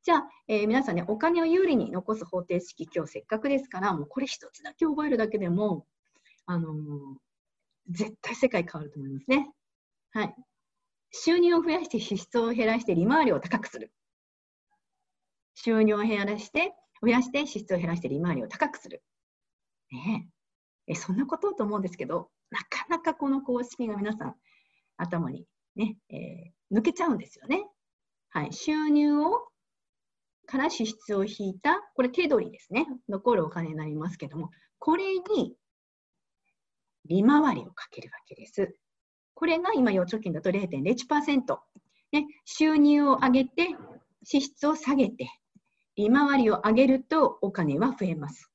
じゃあ、皆さんね、お金を有利に残す方程式、今日せっかくですから、もうこれ一つだけ覚えるだけでも、絶対世界変わると思いますね。はい。収入を増やして支出を減らして利回りを高くする。収入を増やして支出を減らして利回りを高くする。ねえ、そんなことと思うんですけど、なかなかこの公式が皆さん頭にね、抜けちゃうんですよね。はい。収入から支出を引いた、これ手取りですね。残るお金になりますけども、これに利回りをかけるわけです。これが今、預貯金だと 0.01%。ね、収入を上げて、支出を下げて、利回りを上げるとお金は増えます。